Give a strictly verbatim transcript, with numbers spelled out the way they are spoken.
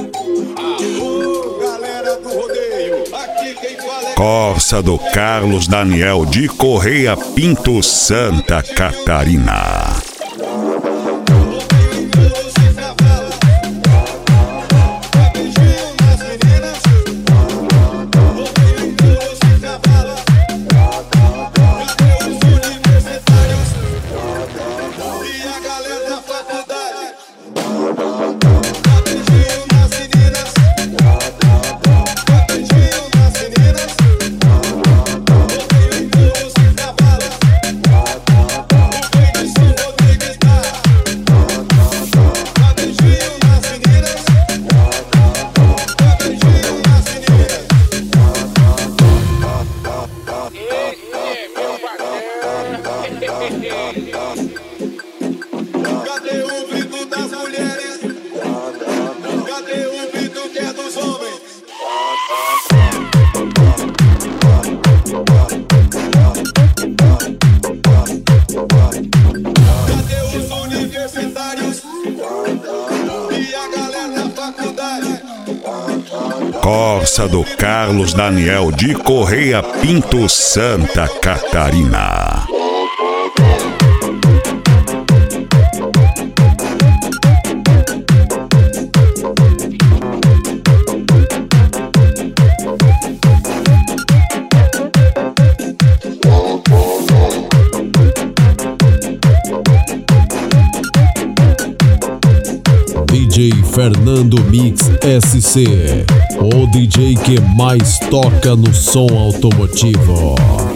Corsa do Carlos Daniel de Correia Pinto, Santa Catarina. Cadê o grito das mulheres? Cadê o grito que é dos homens? Cadê os universitários e a galera da faculdade? Corsa do Carlos Daniel de Correia Pinto, Santa Catarina. D J Fernando Mix S C, o D J que mais toca no som automotivo.